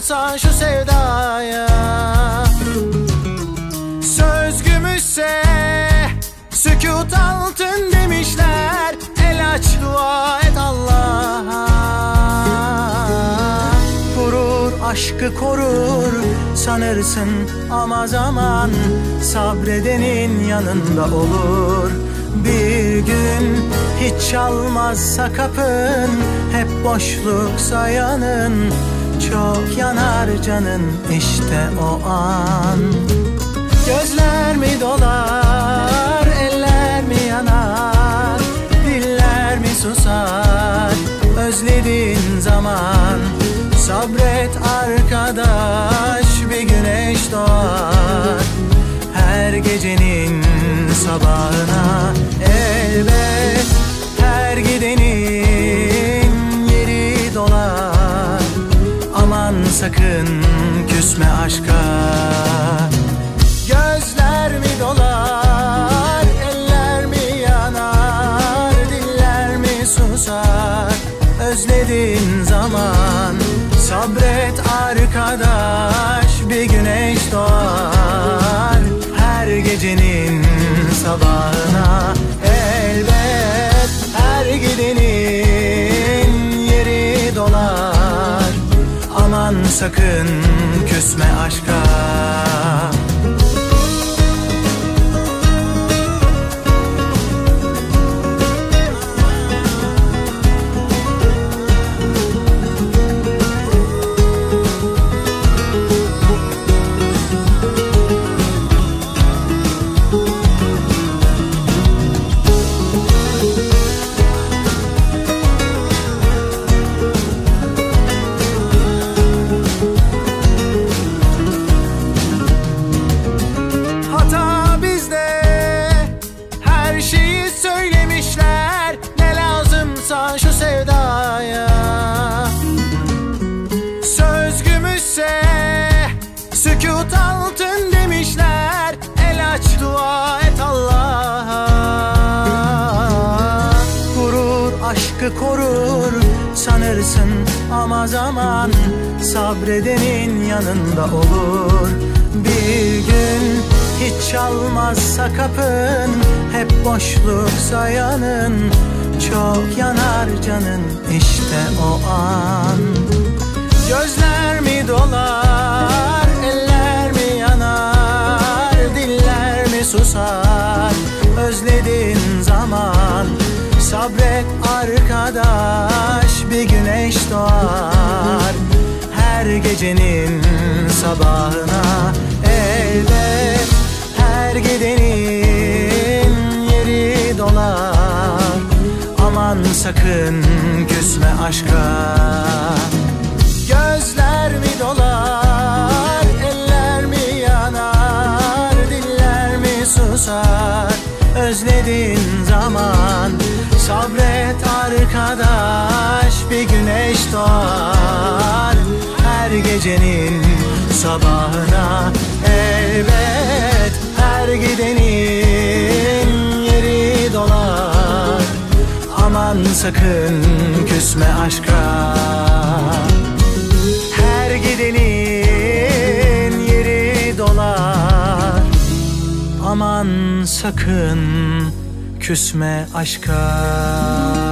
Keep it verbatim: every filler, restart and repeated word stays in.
lazımsa şu sevdaya. Söz gümüşse sükût altın demişler. El aç dua et Allah'a. Korur aşkı korur sanırsın ama zaman sabredenin yanında olur. Bir gün hiç çalmazsa kapın, hep boşluksa yanın, çok yanar canın işte o an. Gözler mi dolar, eller mi yanar, diller mi susar özlediğin zaman. Sabret arkadaş, bir güneş doğar her gecenin sabahına. Elbet her gidenin yeri dolar. Aman sakın küsme aşka. Gözler mi dolar, eller mi yanar, diller mi susar özlediğin zaman. Sabret arkadaş, bir güneş doğar her gecenin sabahına. Elbet her gidenin yeri dolar. Aman sakın küsme aşka. Şu sevdaya söz gümüşse sükût altın demişler. El aç dua et Allah'a. Korur aşkı korur sanırsın ama zaman sabredenin yanında olur. Bir gün hiç çalmazsa kapın, hep boşluksa yanın, çok yanar canın işte o an. Gözler mi dolar, eller mi yanar, diller mi susar özlediğin zaman. Sabret arkadaş, bir güneş doğar her gecenin sabahına. Elbet her gidenin yeri dolar. Aman sakın küsme aşka. Gözler mi dolar, eller mi yanar, diller mi susar özlediğin zaman. Sabret arkadaş, bir güneş doğar her gecenin sabahına. Elbet her gidenin yeri dolar. Aman sakın küsme aşka. Her gidenin yeri dolar. Aman sakın küsme aşka.